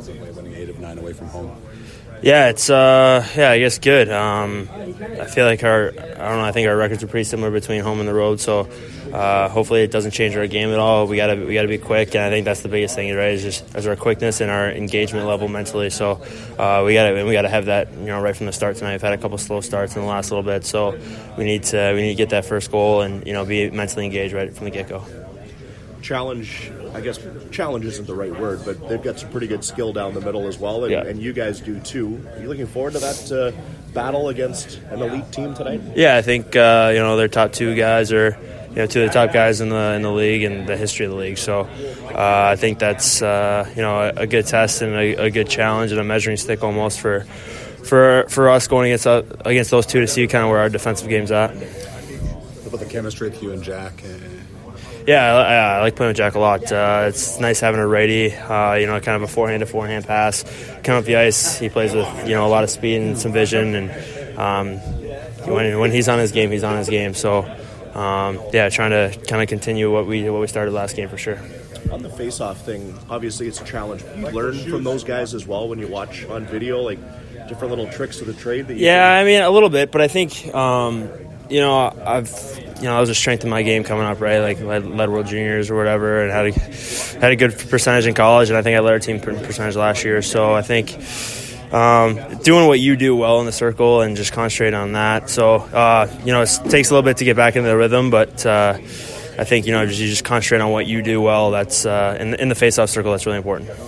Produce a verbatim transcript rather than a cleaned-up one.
defensively, winning eight of nine away from home? Yeah, it's uh, yeah, I guess good. Um, I feel like our, I don't know, I think our records are pretty similar between home and the road. So uh, hopefully it doesn't change our game at all. We gotta we gotta be quick, and I think that's the biggest thing, right? Is just is our quickness and our engagement level mentally. So uh, we gotta we gotta have that, you know, right from the start tonight. We've had a couple slow starts in the last little bit, so we need to we need to get that first goal and, you know, be mentally engaged right from the get go. Challenge, I guess challenge isn't the right word, but they've got some pretty good skill down the middle as well, and, yeah. and you guys do too. Are you looking forward to that uh, battle against an elite team tonight? Yeah, I think uh, you know, their top two guys are, you know, two of the top guys in the in the league and the history of the league. So uh, I think that's uh, you know, a, a good test and a, a good challenge and a measuring stick almost for for for us going against uh, against those two to see kind of where our defensive game's at. What about the chemistry with you and Jack? Yeah, I, I like playing with Jack a lot. Uh, it's nice having a righty, uh, you know, kind of a forehand to forehand pass. Coming up the ice, he plays with, you know, a lot of speed and some vision. And um, when when he's on his game, he's on his game. So, um, yeah, trying to kind of continue what we what we started last game for sure. On the face-off thing, obviously it's a challenge. You learn from those guys as well when you watch on video, like different little tricks of the trade. That you yeah, can... I mean, a little bit, but I think, um, you know, I've. You know, I was a strength in my game coming up, right? Like led, led World Juniors or whatever, and had a had a good percentage in college, and I think I led our team percentage last year. So I think um, doing what you do well in the circle and just concentrate on that. So uh, you know, it takes a little bit to get back into the rhythm, but uh, I think, you know, just, you just concentrate on what you do well. That's uh, in, in the face-off circle. That's really important.